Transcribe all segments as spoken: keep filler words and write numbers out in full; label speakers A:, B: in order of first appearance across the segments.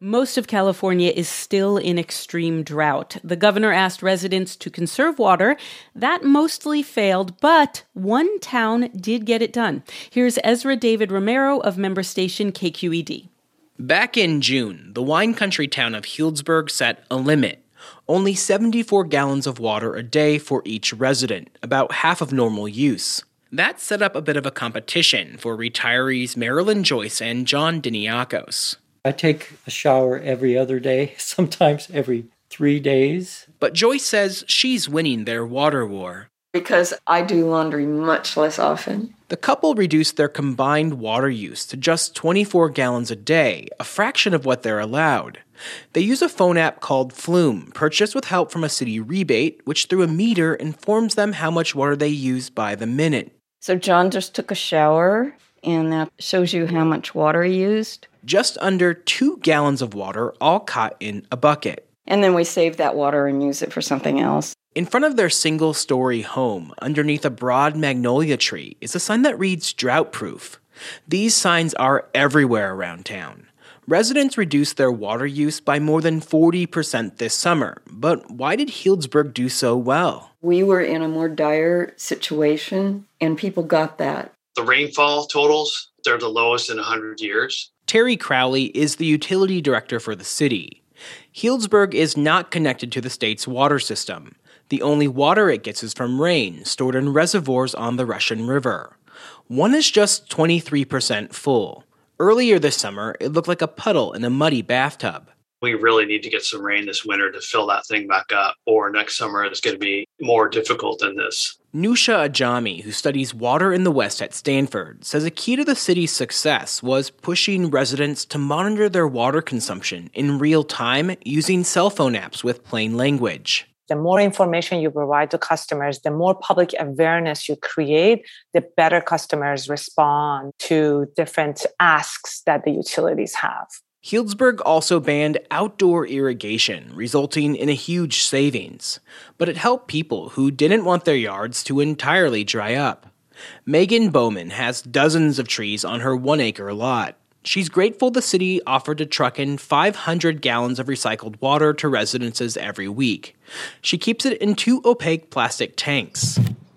A: Most of California is still in extreme drought. The governor asked residents to conserve water. That mostly failed, but one town did get it done. Here's Ezra David Romero of member station K Q E D.
B: Back in June, the wine country town of Healdsburg set a limit. Only seventy-four gallons of water a day for each resident, about half of normal use. That set up a bit of a competition for retirees Marilyn Joyce and John Diniakos.
C: I take a shower every other day, sometimes every three days.
B: But Joyce says she's winning their water war.
D: Because I do laundry much less often.
B: The couple reduced their combined water use to just twenty-four gallons a day, a fraction of what they're allowed. They use a phone app called Flume, purchased with help from a city rebate, which through a meter informs them how much water they use by the minute.
D: So John just took a shower, and that shows you how much water he used.
B: Just under two gallons of water, all caught in a bucket.
D: And then we save that water and use it for something else.
B: In front of their single-story home, underneath a broad magnolia tree, is a sign that reads drought-proof. These signs are everywhere around town. Residents reduced their water use by more than forty percent this summer. But why did Healdsburg do so well?
D: We were in a more dire situation, and people got that.
E: The rainfall totals, they're the lowest in one hundred years.
B: Terry Crowley is the utility director for the city. Healdsburg is not connected to the state's water system. The only water it gets is from rain, stored in reservoirs on the Russian River. One is just twenty-three percent full. Earlier this summer, it looked like a puddle in a muddy bathtub.
E: We really need to get some rain this winter to fill that thing back up, or next summer it's going to be more difficult than this.
B: Nusha Ajami, who studies water in the West at Stanford, says a key to the city's success was pushing residents to monitor their water consumption in real time using cell phone apps with plain language.
F: The more information you provide to customers, the more public awareness you create, the better customers respond to different asks that the utilities have.
B: Healdsburg also banned outdoor irrigation, resulting in a huge savings. But it helped people who didn't want their yards to entirely dry up. Megan Bowman has dozens of trees on her one-acre lot. She's grateful the city offered to truck in five hundred gallons of recycled water to residences every week. She keeps it in two opaque plastic tanks.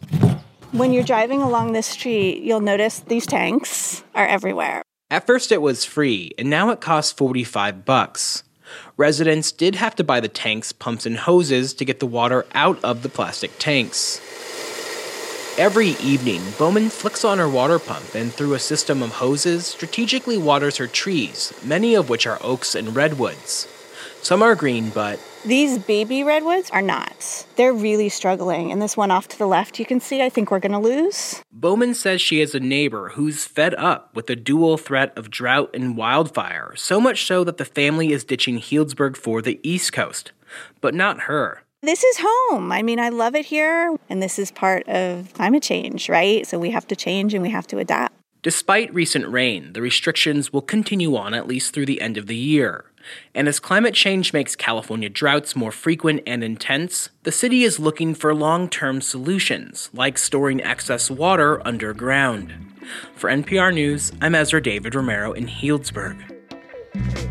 G: When you're driving along this street, you'll notice these tanks are everywhere.
B: At first it was free, and now it costs forty-five bucks. Residents did have to buy the tanks, pumps, and hoses to get the water out of the plastic tanks. Every evening, Bowman flicks on her water pump and through a system of hoses, strategically waters her trees, many of which are oaks and redwoods. Some are green, but
G: these baby redwoods are not. They're really struggling. And this one off to the left, you can see, I think we're going to lose.
B: Bowman says she has a neighbor who's fed up with the dual threat of drought and wildfire, so much so that the family is ditching Healdsburg for the East Coast. But not her.
G: This is home. I mean, I love it here. And this is part of climate change, right? So we have to change and we have to adapt.
B: Despite recent rain, the restrictions will continue on at least through the end of the year. And as climate change makes California droughts more frequent and intense, the city is looking for long-term solutions, like storing excess water underground. For N P R News, I'm Ezra David Romero in Healdsburg.